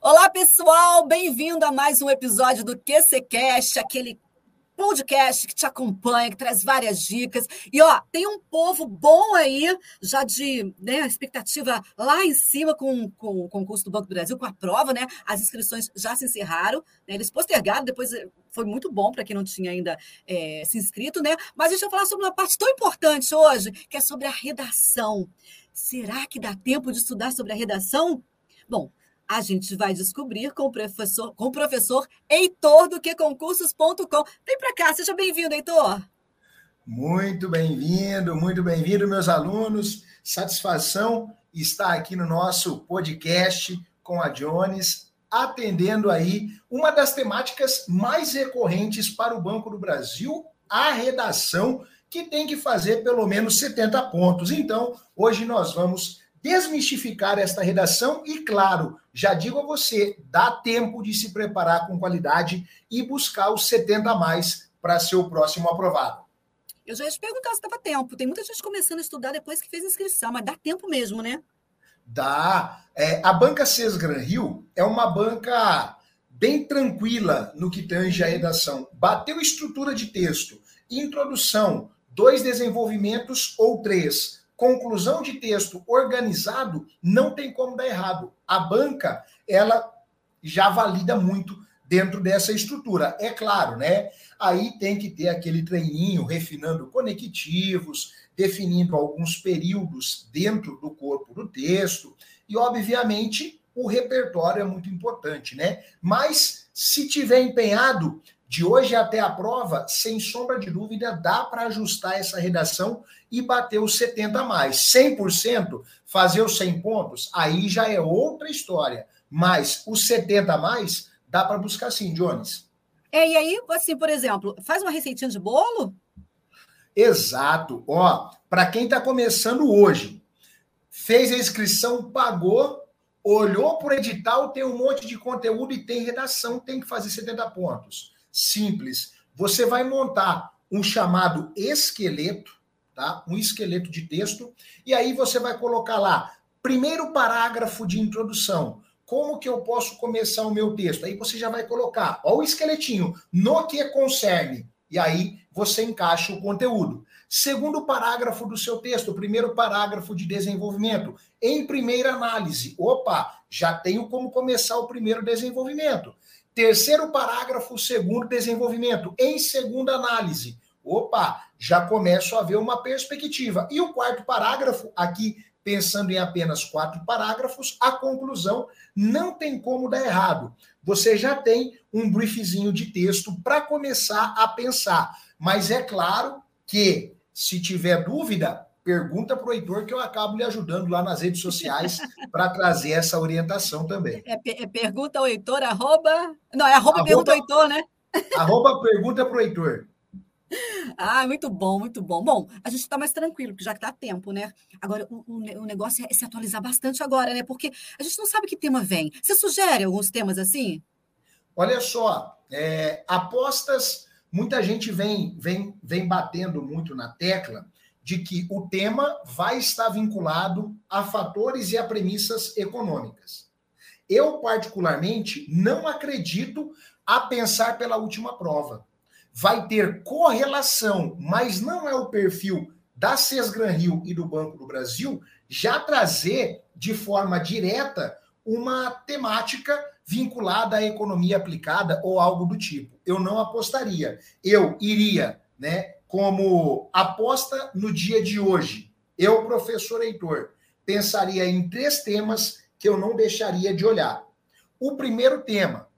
Olá, pessoal! Bem-vindo a mais um episódio do QCCast, aquele podcast que te acompanha, que traz várias dicas. E, tem um povo bom aí, já de expectativa lá em cima com o concurso do Banco do Brasil, com a prova, né? As inscrições já se encerraram, né? Eles postergaram, depois foi muito bom para quem não tinha ainda se inscrito, né? Mas a gente vai falar sobre uma parte tão importante hoje, que é sobre a redação. Será que dá tempo de estudar sobre a redação? Bom, a gente vai descobrir com o professor Heitor do QConcursos.com. Vem para cá, seja bem-vindo, Heitor. Muito bem-vindo, meus alunos. Satisfação estar aqui no nosso podcast com a Jones, atendendo aí uma das temáticas mais recorrentes para o Banco do Brasil, a redação, que tem que fazer pelo menos 70 pontos. Então, hoje nós vamos desmistificar esta redação e, claro, já digo a você, dá tempo de se preparar com qualidade e buscar os 70 a mais para ser o próximo aprovado. Eu já ia te perguntar se dava tempo. Tem muita gente começando a estudar depois que fez inscrição, mas dá tempo mesmo, né? Dá. A banca Sesgran-Rio é uma banca bem tranquila no que tange a redação. Bateu estrutura de texto, introdução, 2 desenvolvimentos ou 3, conclusão de texto organizado, não tem como dar errado. A banca, ela já valida muito dentro dessa estrutura. É claro, né? Aí tem que ter aquele treininho, refinando conectivos, definindo alguns períodos dentro do corpo do texto. E, obviamente, o repertório é muito importante, né? Mas, se tiver empenhado, de hoje até a prova, sem sombra de dúvida, dá para ajustar essa redação e bater os 70 a mais. 100%, fazer os 100 pontos, aí já é outra história. Mas os 70 a mais, dá para buscar sim, Jones. E aí, assim, por exemplo, faz uma receitinha de bolo? Exato. Para quem está começando hoje, fez a inscrição, pagou, olhou para o edital, tem um monte de conteúdo e tem redação, tem que fazer 70 pontos. Simples. Você vai montar um chamado esqueleto, tá? Um esqueleto de texto, e aí você vai colocar lá, primeiro parágrafo de introdução. Como que eu posso começar o meu texto? Aí você já vai colocar, o esqueletinho, no que concerne, e aí você encaixa o conteúdo. Segundo parágrafo do seu texto, primeiro parágrafo de desenvolvimento, em primeira análise. Já tenho como começar o primeiro desenvolvimento. Terceiro parágrafo, segundo desenvolvimento, em segunda análise. Já começo a ver uma perspectiva. E o quarto parágrafo, aqui pensando em apenas 4 parágrafos, a conclusão não tem como dar errado. Você já tem um briefzinho de texto para começar a pensar. Mas é claro que, se tiver dúvida, pergunta para o Heitor, que eu acabo lhe ajudando lá nas redes sociais para trazer essa orientação também. Pergunta ao Heitor, pergunta ao Heitor, né? Pergunta para o Heitor. Muito bom, muito bom. Bom, a gente está mais tranquilo, porque já que está tempo, né? Agora, o negócio é se atualizar bastante agora, né? Porque a gente não sabe que tema vem. Você sugere alguns temas assim? Olha só, apostas, muita gente vem batendo muito na tecla de que o tema vai estar vinculado a fatores e a premissas econômicas. Eu, particularmente, não acredito a pensar pela última prova. Vai ter correlação, mas não é o perfil da Sesgran-Rio e do Banco do Brasil já trazer de forma direta uma temática vinculada à economia aplicada ou algo do tipo. Eu não apostaria. Eu iria, como aposta no dia de hoje. Eu, professor Heitor, pensaria em 3 temas que eu não deixaria de olhar. O primeiro tema,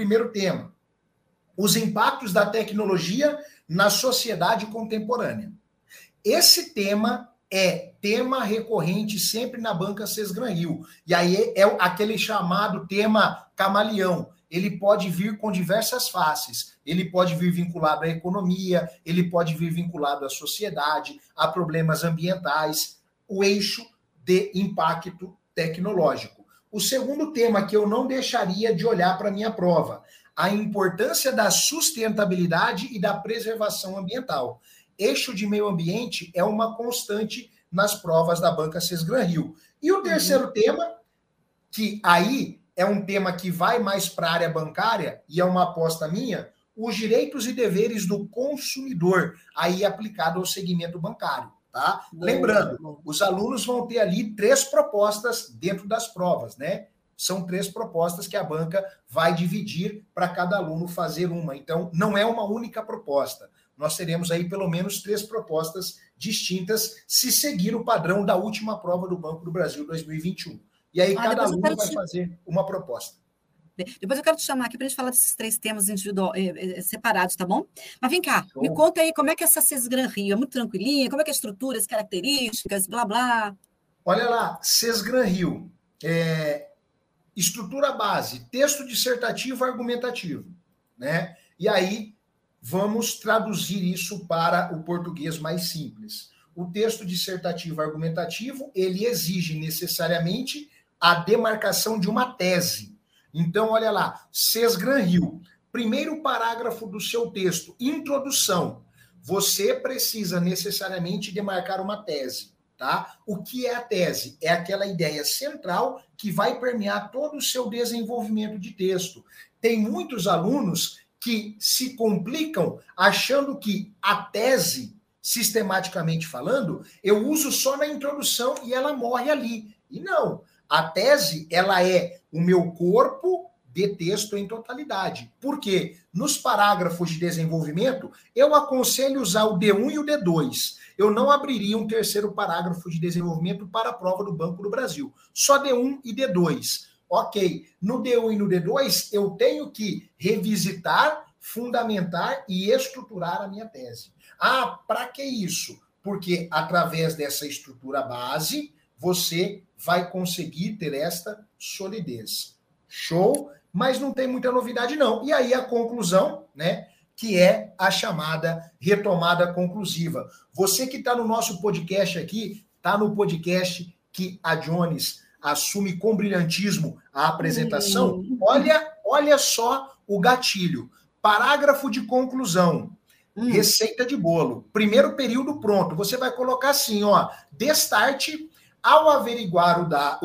os impactos da tecnologia na sociedade contemporânea. Esse tema é tema recorrente sempre na banca Sesgran-Rio. E aí é aquele chamado tema camaleão. Ele pode vir com diversas faces. Ele pode vir vinculado à economia, ele pode vir vinculado à sociedade, a problemas ambientais, o eixo de impacto tecnológico. O segundo tema que eu não deixaria de olhar para a minha prova, a importância da sustentabilidade e da preservação ambiental. Eixo de meio ambiente é uma constante nas provas da banca Sesgran-Rio. E o terceiro tema, que aí é um tema que vai mais para a área bancária, e é uma aposta minha, os direitos e deveres do consumidor, aí aplicado ao segmento bancário, tá? Boa, Lembrando, boa. os alunos vão ter ali 3 propostas dentro das provas, né? São 3 propostas que a banca vai dividir para cada aluno fazer uma. Então, não é uma única proposta. Nós teremos aí pelo menos 3 propostas distintas se seguir o padrão da última prova do Banco do Brasil 2021. E aí cada aluno vai fazer uma proposta. Depois eu quero te chamar aqui para a gente falar desses 3 temas separados, tá bom? Mas vem cá, Show. Me conta aí como é que essa Sesgran Rio, é muito tranquilinha, como é que é a estrutura, as características, blá, blá. Olha lá, Sesgran Rio, estrutura base, texto dissertativo argumentativo, né? E aí vamos traduzir isso para o português mais simples. O texto dissertativo argumentativo, ele exige necessariamente a demarcação de uma tese. Então, olha lá, Sesgran Rio, primeiro parágrafo do seu texto, introdução. Você precisa necessariamente demarcar uma tese, tá? O que é a tese? É aquela ideia central que vai permear todo o seu desenvolvimento de texto. Tem muitos alunos que se complicam achando que a tese, sistematicamente falando, eu uso só na introdução e ela morre ali. E não. A tese, ela é o meu corpo de texto em totalidade. Por quê? Nos parágrafos de desenvolvimento, eu aconselho usar o D1 e o D2. Eu não abriria um terceiro parágrafo de desenvolvimento para a prova do Banco do Brasil. Só D1 e D2. Ok. No D1 e no D2, eu tenho que revisitar, fundamentar e estruturar a minha tese. Ah, para que isso? Porque através dessa estrutura base, você vai conseguir ter esta solidez. Show? Mas não tem muita novidade, não. E aí a conclusão, né? Que é a chamada retomada conclusiva. Você que está no nosso podcast aqui, está no podcast que a Jones assume com brilhantismo a apresentação. Olha só o gatilho. Parágrafo de conclusão. Receita de bolo. Primeiro período pronto. Você vai colocar assim, ó, destarte. Ao averiguar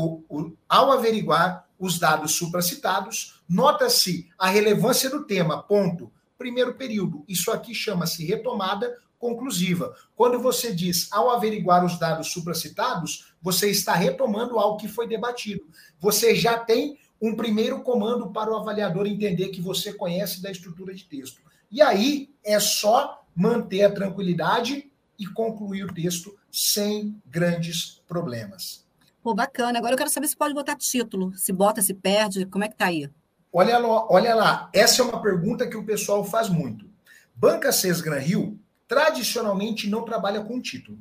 os dados supracitados, nota-se a relevância do tema, ponto. Primeiro período, isso aqui chama-se retomada conclusiva. Quando você diz, ao averiguar os dados supracitados, você está retomando algo que foi debatido. Você já tem um primeiro comando para o avaliador entender que você conhece da estrutura de texto. E aí, é só manter a tranquilidade e concluir o texto sem grandes problemas. Pô, bacana. Agora eu quero saber se pode botar título. Se bota, se perde, como é que tá aí? Olha lá, essa é uma pergunta que o pessoal faz muito. Banca Sesgran Rio, tradicionalmente, não trabalha com título.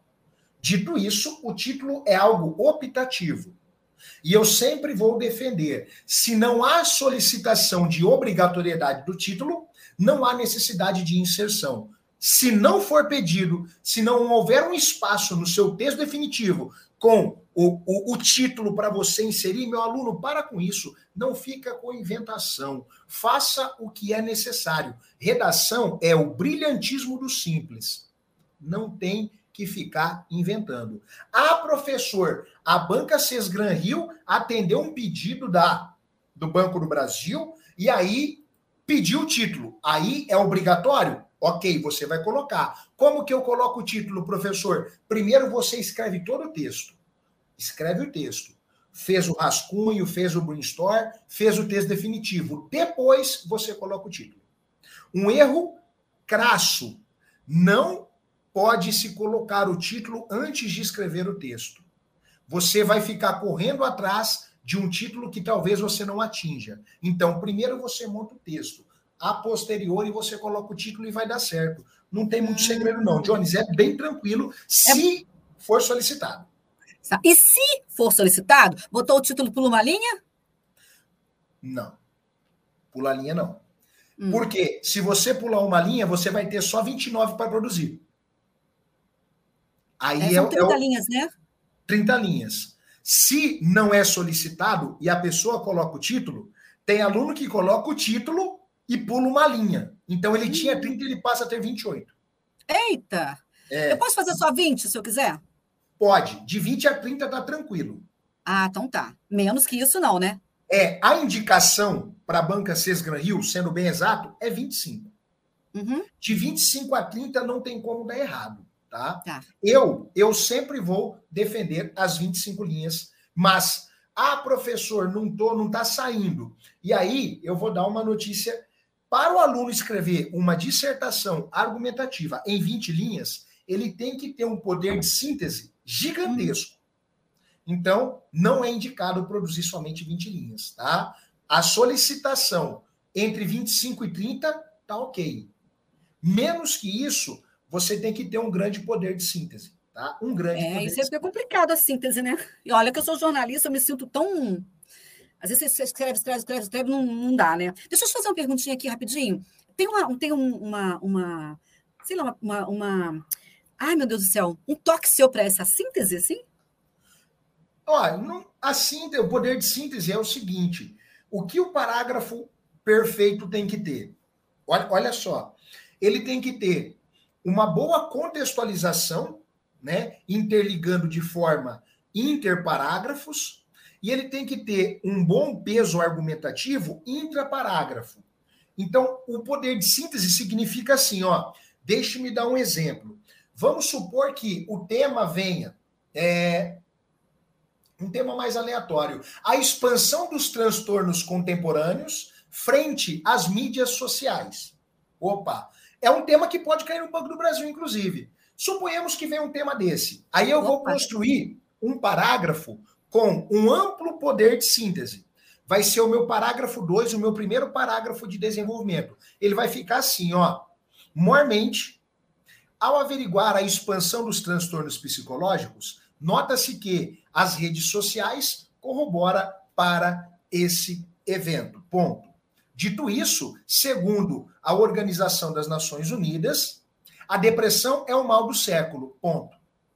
Dito isso, o título é algo optativo. E eu sempre vou defender, se não há solicitação de obrigatoriedade do título, não há necessidade de inserção. Se não for pedido, se não houver um espaço no seu texto definitivo com o título para você inserir, meu aluno, para com isso. Não fica com inventação. Faça o que é necessário. Redação é o brilhantismo do simples. Não tem que ficar inventando. Ah, professor, a Banca Sesgran Rio atendeu um pedido do Banco do Brasil e aí pediu o título. Aí é obrigatório? Ok, você vai colocar. Como que eu coloco o título, professor? Primeiro você escreve todo o texto. Escreve o texto. Fez o rascunho, fez o brainstorm, fez o texto definitivo. Depois você coloca o título. Um erro crasso. Não pode se colocar o título antes de escrever o texto. Você vai ficar correndo atrás de um título que talvez você não atinja. Então, primeiro você monta o texto. A posteriori você coloca o título e vai dar certo. Não tem muito segredo, não. Jones, é bem tranquilo se for solicitado. E se for solicitado, botou o título pula uma linha? Não. Pula a linha, não. Porque se você pular uma linha, você vai ter só 29 para produzir. Aí são 30 linhas, né? 30 linhas. Se não é solicitado e a pessoa coloca o título, tem aluno que coloca o título e pula uma linha. Então, ele tinha 30 e ele passa a ter 28. Eita! Eu posso fazer só 20, se eu quiser? Pode. De 20 a 30 tá tranquilo. Ah, então tá. Menos que isso não, né? A indicação para a banca Sesgran-Rio, sendo bem exato, é 25. Uhum. De 25 a 30 não tem como dar errado, tá? Tá. Eu sempre vou defender as 25 linhas, mas, professor, não está saindo. E aí, eu vou dar uma notícia. Para o aluno escrever uma dissertação argumentativa em 20 linhas, ele tem que ter um poder de síntese gigantesco. Então, não é indicado produzir somente 20 linhas, tá? A solicitação entre 25 e 30 tá ok. Menos que isso, você tem que ter um grande poder de síntese, tá? Um grande poder. Isso é complicado a síntese, né? E olha que eu sou jornalista, eu me sinto tão... Às vezes você escreve, não dá, né? Deixa eu te fazer uma perguntinha aqui rapidinho. Tem uma sei lá, ai, meu Deus do céu, um toque seu para essa síntese, assim? Olha, o poder de síntese é o seguinte: o que o parágrafo perfeito tem que ter? Olha só, ele tem que ter uma boa contextualização, né, interligando de forma interparágrafos, e ele tem que ter um bom peso argumentativo intraparágrafo. Então, o poder de síntese significa assim, deixe-me dar um exemplo. Vamos supor que o tema venha um tema mais aleatório. A expansão dos transtornos contemporâneos frente às mídias sociais. Opa, é um tema que pode cair no Banco do Brasil, inclusive. Suponhamos que venha um tema desse. Aí eu vou construir um parágrafo com um amplo poder de síntese. Vai ser o meu parágrafo 2, o meu primeiro parágrafo de desenvolvimento. Ele vai ficar assim, Mormente, ao averiguar a expansão dos transtornos psicológicos, nota-se que as redes sociais corroboram para esse evento. Ponto. Dito isso, segundo a Organização das Nações Unidas, a depressão é o mal do século. Ponto.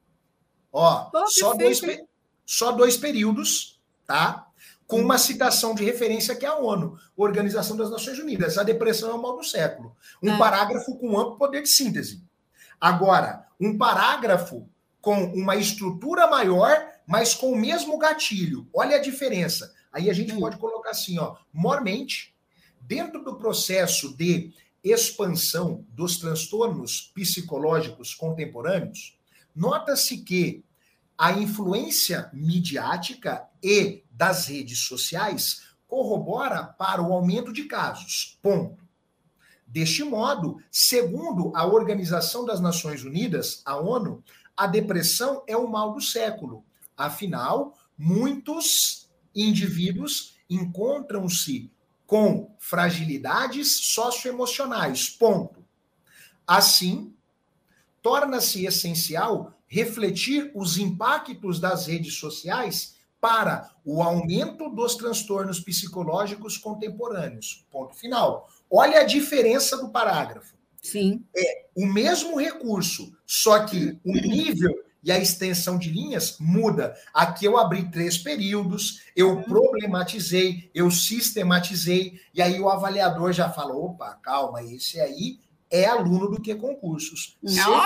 Só dois períodos, tá? Com uma citação de referência que é a ONU, Organização das Nações Unidas. A depressão é o mal do século. Um parágrafo com amplo poder de síntese. Agora, um parágrafo com uma estrutura maior, mas com o mesmo gatilho. Olha a diferença. Aí a gente pode colocar assim, mormente, dentro do processo de expansão dos transtornos psicológicos contemporâneos, nota-se que a influência midiática e das redes sociais corrobora para o aumento de casos. Ponto. Deste modo, segundo a Organização das Nações Unidas, a ONU, a depressão é o mal do século. Afinal, muitos indivíduos encontram-se com fragilidades socioemocionais. Ponto. Assim, torna-se essencial refletir os impactos das redes sociais para o aumento dos transtornos psicológicos contemporâneos. Ponto final. Olha a diferença do parágrafo. Sim. É o mesmo recurso, só que o nível e a extensão de linhas muda. Aqui eu abri 3 períodos, eu problematizei, eu sistematizei, e aí o avaliador já falou, opa, calma, esse aí é aluno do que concursos.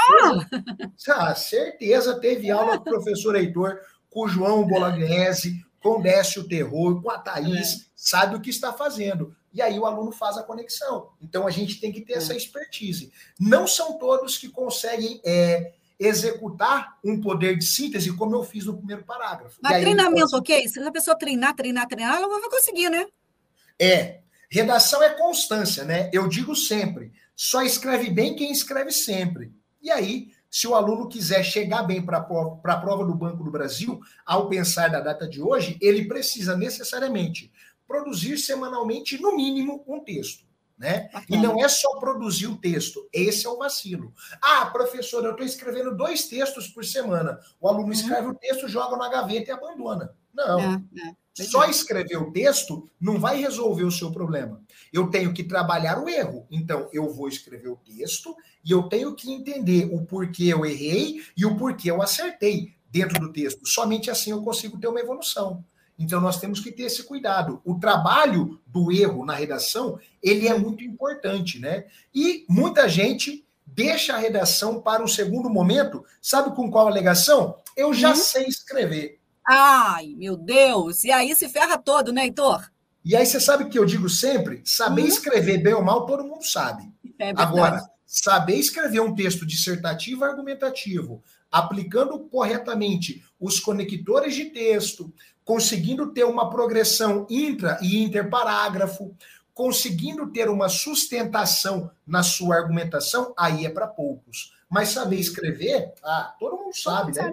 Certeza teve aula com o professor Heitor, com o João Bolognese, com o Décio Terror, com a Thaís, sabe o que está fazendo. E aí o aluno faz a conexão. Então a gente tem que ter essa expertise. Não são todos que conseguem executar um poder de síntese como eu fiz no primeiro parágrafo. Mas treinamento, ok? Se a pessoa treinar, ela vai conseguir, né? Redação é constância, né? Eu digo sempre, só escreve bem quem escreve sempre. E aí, se o aluno quiser chegar bem para a prova do Banco do Brasil, ao pensar da data de hoje, ele precisa necessariamente produzir semanalmente, no mínimo, um texto. Né? E não é só produzir o texto, esse é o vacilo. Professor, eu estou escrevendo 2 textos por semana. O aluno escreve o texto, joga na gaveta e abandona. Não. Só escrever o texto não vai resolver o seu problema. Eu tenho que trabalhar o erro. Então, eu vou escrever o texto e eu tenho que entender o porquê eu errei e o porquê eu acertei dentro do texto. Somente assim eu consigo ter uma evolução. Então, nós temos que ter esse cuidado. O trabalho do erro na redação, ele é muito importante, né? E muita gente deixa a redação para um segundo momento. Sabe com qual alegação? Eu já sei escrever. Ai, meu Deus! E aí se ferra todo, né, Heitor? E aí você sabe o que eu digo sempre? Saber escrever bem ou mal, todo mundo sabe. Agora, saber escrever um texto dissertativo e argumentativo, aplicando corretamente os conectores de texto, conseguindo ter uma progressão intra e interparágrafo, conseguindo ter uma sustentação na sua argumentação, aí é para poucos. Mas saber escrever, todo mundo sabe, né?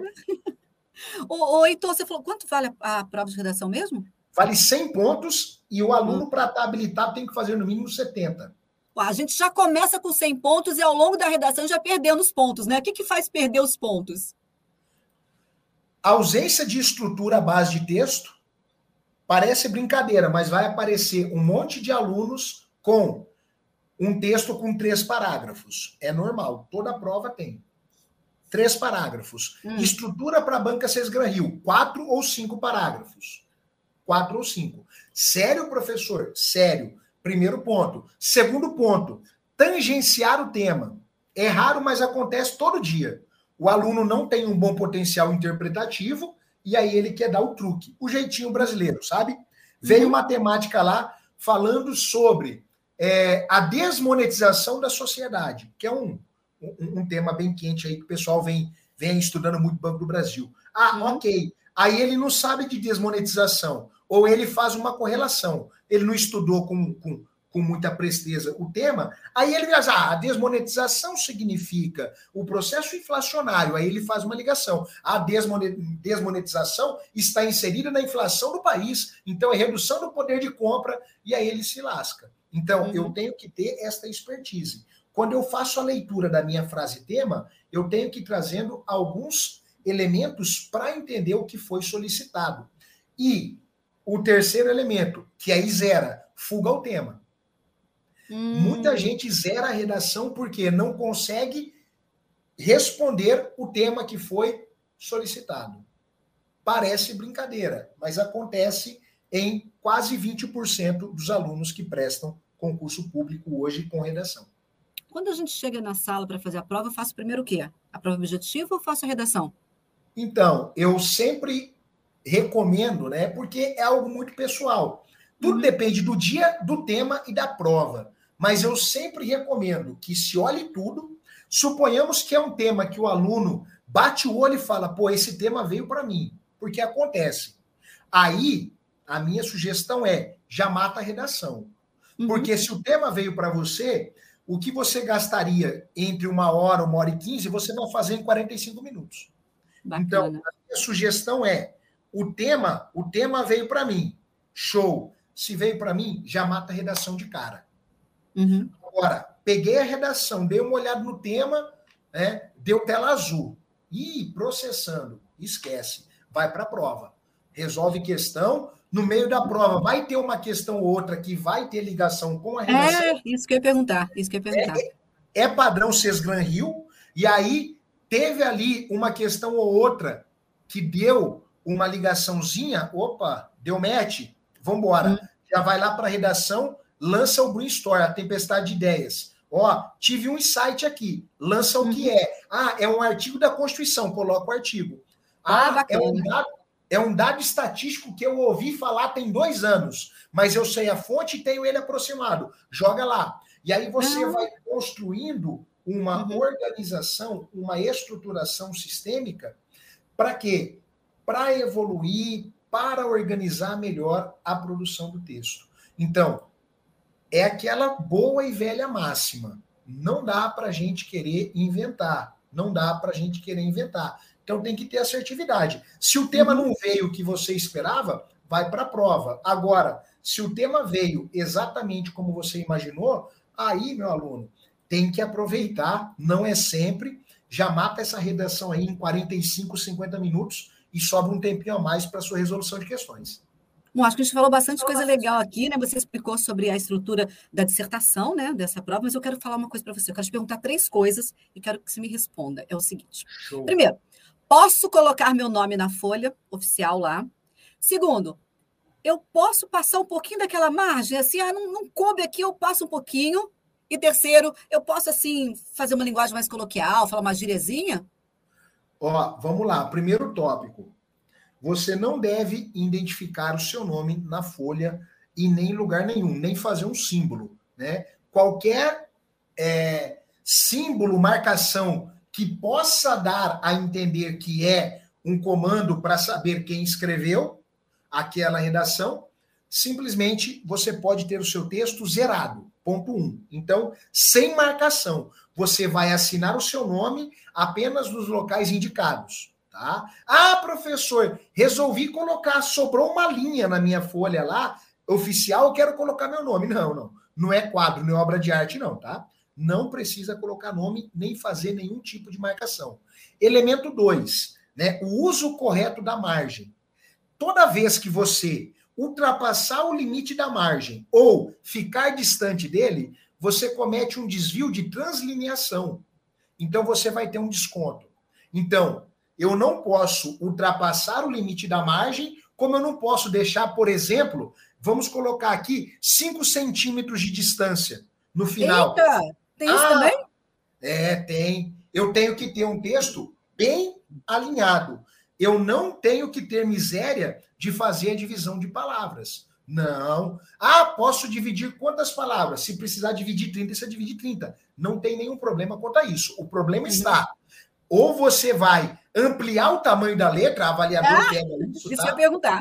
Ô, Heitor, você falou, quanto vale a prova de redação mesmo? Vale 100 pontos e o aluno, para estar habilitado, tem que fazer no mínimo 70. A gente já começa com 100 pontos e ao longo da redação já perdendo os pontos, né? O que faz perder os pontos? A ausência de estrutura à base de texto parece brincadeira, mas vai aparecer um monte de alunos com um texto com 3 parágrafos. É normal, toda prova tem. 3 parágrafos. Estrutura para a banca Sesgran-Rio, 4 ou 5 parágrafos. 4 ou 5. Sério, professor? Sério. Primeiro ponto. Segundo ponto, tangenciar o tema. É raro, mas acontece todo dia. O aluno não tem um bom potencial interpretativo e aí ele quer dar o truque. O jeitinho brasileiro, sabe? Veio uma temática lá falando sobre a desmonetização da sociedade, que é um tema bem quente aí que o pessoal vem estudando muito Banco do Brasil. Ok. Aí ele não sabe de desmonetização, ou ele faz uma correlação. Ele não estudou com muita presteza o tema, aí ele diz, a desmonetização significa o processo inflacionário, aí ele faz uma ligação. A desmonetização está inserida na inflação do país, então é redução do poder de compra, e aí ele se lasca. Então, eu tenho que ter esta expertise. Quando eu faço a leitura da minha frase-tema, eu tenho que ir trazendo alguns elementos para entender o que foi solicitado. E o terceiro elemento, que aí zera, fuga ao tema. Muita gente zera a redação porque não consegue responder o tema que foi solicitado. Parece brincadeira, mas acontece em quase 20% dos alunos que prestam concurso público hoje com redação. Quando a gente chega na sala para fazer a prova, eu faço primeiro o quê? A prova objetiva ou faço a redação? Então, eu sempre recomendo, né? Porque é algo muito pessoal. Tudo depende do dia, do tema e da prova. Mas eu sempre recomendo que se olhe tudo. Suponhamos que é um tema que o aluno bate o olho e fala, pô, esse tema veio para mim. Porque acontece. Aí, a minha sugestão é, já mata a redação. Porque se o tema veio para você, o que você gastaria entre 1 hora e 15, você vai fazer em 45 minutos. Bacana. Então, a minha sugestão é, o tema veio para mim. Show. Se veio para mim, já mata a redação de cara. Agora, peguei a redação, dei uma olhada no tema, deu tela azul. Processando. Esquece. Vai para a prova. Resolve questão. No meio da prova, vai ter uma questão ou outra que vai ter ligação com a redação. Isso que eu ia perguntar. É padrão Sesgran-Rio, e aí teve ali uma questão ou outra que deu uma ligaçãozinha, opa, deu match, vamos embora. Já vai lá para a redação, lança o brainstorm, a tempestade de ideias. Tive um insight aqui, lança o que é. É um artigo da Constituição, coloca o artigo. É um dado estatístico que eu ouvi falar tem 2 anos, mas eu sei a fonte e tenho ele aproximado. Joga lá. E aí você vai construindo uma organização, uma estruturação sistêmica, para quê? Para evoluir, para organizar melhor a produção do texto. Então, é aquela boa e velha máxima. Não dá para a gente querer inventar. Então, tem que ter assertividade. Se o tema não veio o que você esperava, vai para a prova. Agora, se o tema veio exatamente como você imaginou, aí, meu aluno, tem que aproveitar, não é sempre, já mata essa redação aí em 45, 50 minutos e sobra um tempinho a mais para a sua resolução de questões. Bom, acho que a gente falou bastante coisa legal aqui, né? Você explicou sobre a estrutura da dissertação, né, dessa prova, mas eu quero falar uma coisa para você. Eu quero te perguntar 3 coisas e quero que você me responda. É o seguinte. Show. Primeiro, posso colocar meu nome na folha oficial lá? Segundo, eu posso passar um pouquinho daquela margem, assim, não coube aqui, eu passo um pouquinho. E terceiro, eu posso, assim, fazer uma linguagem mais coloquial, falar uma gíriazinha? Vamos lá. Primeiro tópico. Você não deve identificar o seu nome na folha e nem em lugar nenhum, nem fazer um símbolo, né? Qualquer símbolo, marcação que possa dar a entender que é um comando para saber quem escreveu aquela redação, simplesmente você pode ter o seu texto zerado. Ponto 1. Então, sem marcação, você vai assinar o seu nome apenas nos locais indicados. Tá? Ah, professor, resolvi colocar, sobrou uma linha na minha folha lá, oficial, eu quero colocar meu nome. Não. Não é quadro, nem obra de arte, não, tá? Não precisa colocar nome, nem fazer nenhum tipo de marcação. Elemento 2, né? O uso correto da margem. Toda vez que você ultrapassar o limite da margem ou ficar distante dele, você comete um desvio de translineação. Então, você vai ter um desconto. Então, eu não posso ultrapassar o limite da margem, como eu não posso deixar, por exemplo, vamos colocar aqui 5 centímetros de distância no final. Eita! Tem isso também? Tem. Eu tenho que ter um texto bem alinhado. Eu não tenho que ter miséria de fazer a divisão de palavras. Não. Posso dividir quantas palavras? Se precisar dividir 30, você divide 30. Não tem nenhum problema quanto a isso. O problema está... Ou você vai ampliar o tamanho da letra, a avaliadora pega isso, tá? Eu ia perguntar.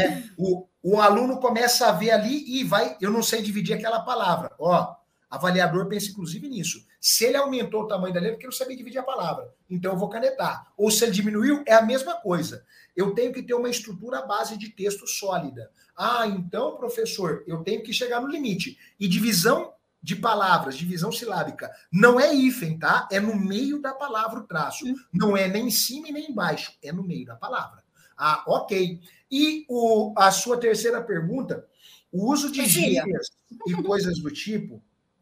O aluno começa a ver ali e vai... Eu não sei dividir aquela palavra. Avaliador pensa inclusive nisso. Se ele aumentou o tamanho da letra, porque eu não sabia dividir a palavra. Então eu vou canetar. Ou se ele diminuiu, é a mesma coisa. Eu tenho que ter uma estrutura à base de texto sólida. Então, professor, eu tenho que chegar no limite. E divisão de palavras, divisão silábica, não é hífen, tá? É no meio da palavra o traço. Não é nem em cima e nem embaixo. É no meio da palavra. Ok. E a sua terceira pergunta, o uso de gírias e coisas do tipo...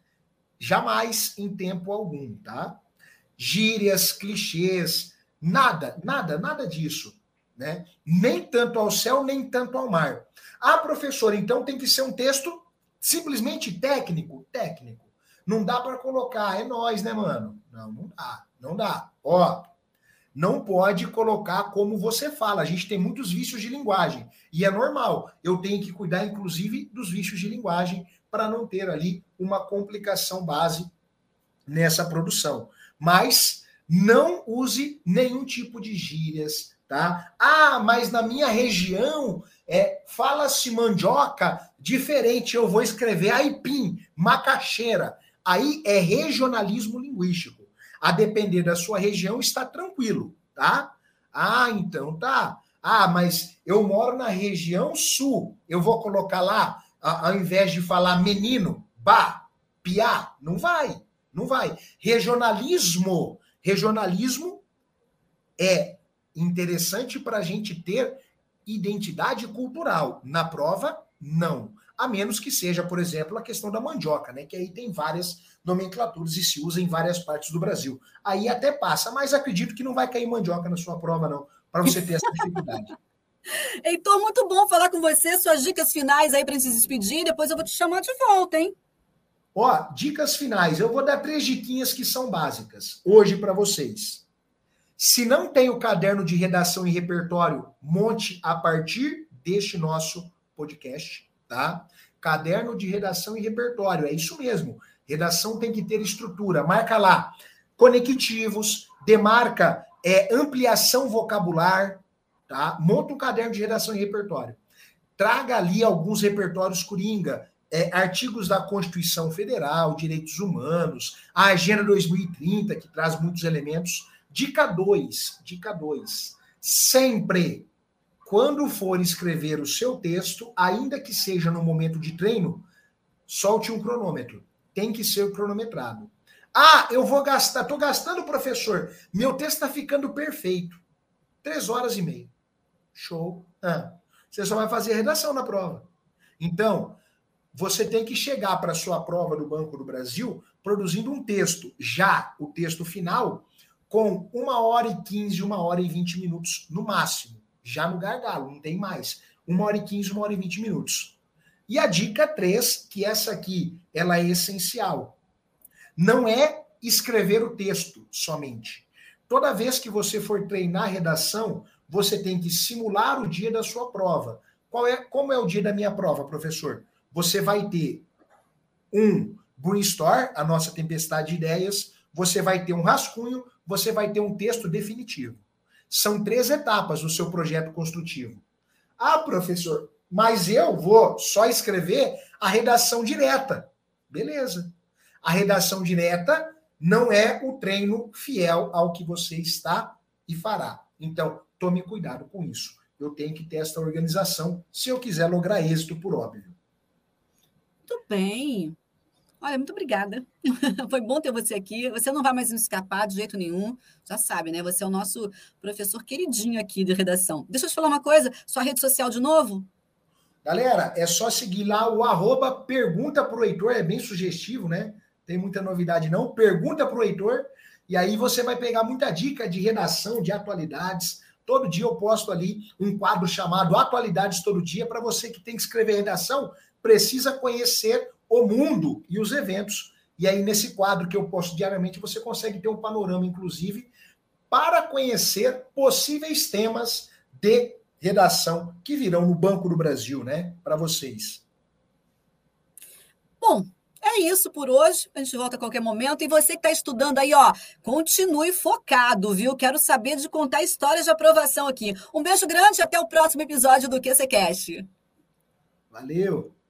Jamais em tempo algum, tá? Gírias, clichês, nada disso, né? Nem tanto ao céu, nem tanto ao mar. Professor, então tem que ser um texto simplesmente técnico? Técnico. Não dá para colocar, é nós, né, mano? Não dá. Não pode colocar como você fala. A gente tem muitos vícios de linguagem. E é normal. Eu tenho que cuidar, inclusive, dos vícios de linguagem para não ter ali uma complicação base nessa produção. Mas não use nenhum tipo de gírias, tá? Mas na minha região fala-se mandioca diferente. Eu vou escrever aipim, macaxeira. Aí é regionalismo linguístico. A depender da sua região, está tranquilo, tá? Então tá. Mas eu moro na região sul. Eu vou colocar lá, ao invés de falar menino, piá, não vai. Regionalismo é interessante para a gente ter identidade cultural. Na prova, não. A menos que seja, por exemplo, a questão da mandioca, né? Que aí tem várias nomenclaturas e se usa em várias partes do Brasil. Aí até passa, mas acredito que não vai cair mandioca na sua prova, não, para você ter essa dificuldade. Heitor, muito bom falar com você. Suas dicas finais aí para se despedir, depois eu vou te chamar de volta, hein? Dicas finais. Eu vou dar 3 diquinhas que são básicas hoje para vocês. Se não tem o caderno de redação e repertório, monte a partir deste nosso podcast, tá? Caderno de redação e repertório, é isso mesmo. Redação tem que ter estrutura. Marca lá conectivos, demarca ampliação vocabular, tá? Monta um caderno de redação e repertório. Traga ali alguns repertórios coringa, artigos da Constituição Federal, direitos humanos, a Agenda 2030, que traz muitos elementos. Dica 2. Sempre, quando for escrever o seu texto, ainda que seja no momento de treino, solte um cronômetro. Tem que ser cronometrado. Estou gastando, professor. Meu texto está ficando perfeito. 3h30. Show. Você só vai fazer redação na prova. Então, você tem que chegar para a sua prova do Banco do Brasil produzindo um texto, já o texto final, com 1h15, 1h20 no máximo. Já no gargalo, não tem mais. 1h15, 1h20. E a dica 3, que essa aqui, ela é essencial. Não é escrever o texto somente. Toda vez que você for treinar redação, você tem que simular o dia da sua prova. Como é o dia da minha prova, professor? você vai ter um brainstorm, a nossa tempestade de ideias, você vai ter um rascunho, você vai ter um texto definitivo. São 3 etapas do seu projeto construtivo. Ah, professor, mas eu vou só escrever a redação direta. Beleza. A redação direta não é o treino fiel ao que você está e fará. Então, tome cuidado com isso. Eu tenho que ter esta organização se eu quiser lograr êxito, por óbvio. Muito bem. Olha, muito obrigada. Foi bom ter você aqui. Você não vai mais nos escapar de jeito nenhum. Já sabe, né? Você é o nosso professor queridinho aqui de redação. Deixa eu te falar uma coisa. Sua rede social de novo? Galera, é só seguir lá o @pergunta pro Heitor. É bem sugestivo, né? Tem muita novidade não. Pergunta pro Heitor. E aí você vai pegar muita dica de redação, de atualidades. Todo dia eu posto ali um quadro chamado Atualidades Todo Dia. Para você que tem que escrever redação, precisa conhecer o mundo e os eventos. E aí, nesse quadro que eu posto diariamente, você consegue ter um panorama, inclusive, para conhecer possíveis temas de redação que virão no Banco do Brasil, né? Para vocês. Bom, é isso por hoje. A gente volta a qualquer momento. E você que está estudando aí, ó, continue focado, viu? Quero saber de contar histórias de aprovação aqui. Um beijo grande e até o próximo episódio do QCCast. Valeu!